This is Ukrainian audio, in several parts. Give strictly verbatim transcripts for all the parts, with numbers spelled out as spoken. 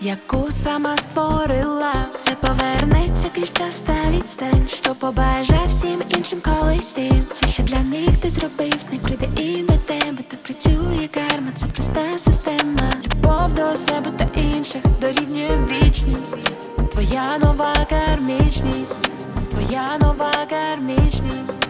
яку сама створила. Все повернеться крізь час та відстань, що побаже всім іншим колись ти. Все, що для них ти зробив, не прийде і до тебе. Так працює карма, це проста система. Любов до себе та інших дорівнює вічність. Твоя нова кармічність, твоя нова кармічність.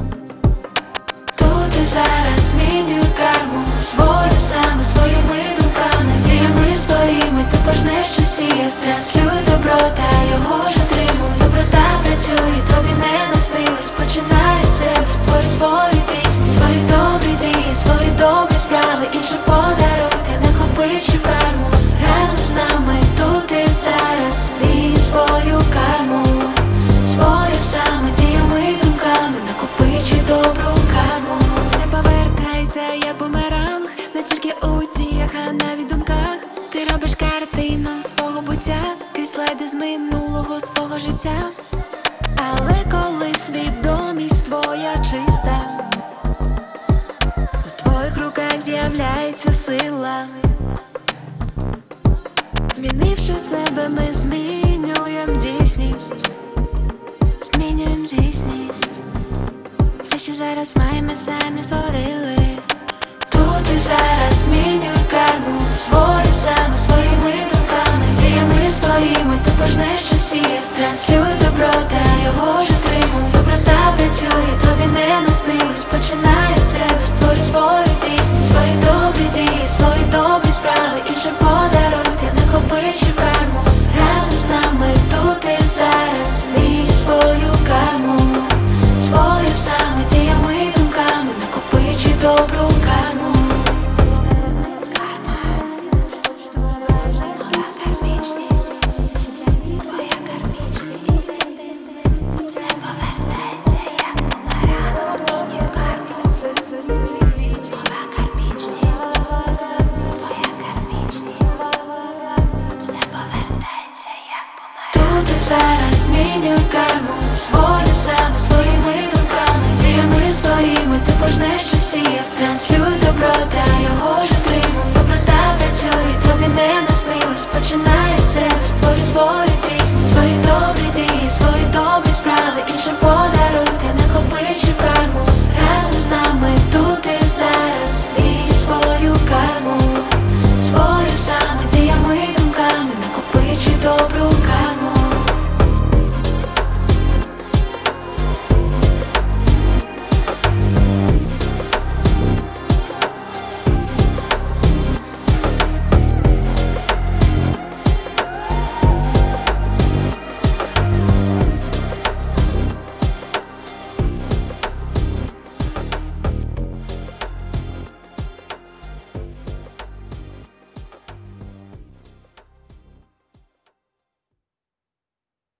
Тут і зараз змінюй карму свою саме, своїми думками, діями своїми. Ти пожнеш, що сіяв, транслюй добро та його ж отримуй. Доброта працює, тобі не наснилось. Починай з себе, створи свою дійсність, свої добрі дії, свої добрі справи, інші подарунки, накопичуй карму. Разом з нами тут і зараз змінюй свою карму свою саме, діями, думками, накопичуй добру карму. Все повертається як бумеранг, не тільки у діях, а навіть думках. Ти робиш картину свого буття крізь слайди з минулого свого життя. Але коли свідомість твоя чиста, у твоїх руках з'являється сила. Змінивши себе, ми змінюємо дійсність, змінюємо дійсність. Все, що зараз маємо, самі створили. Тут і зараз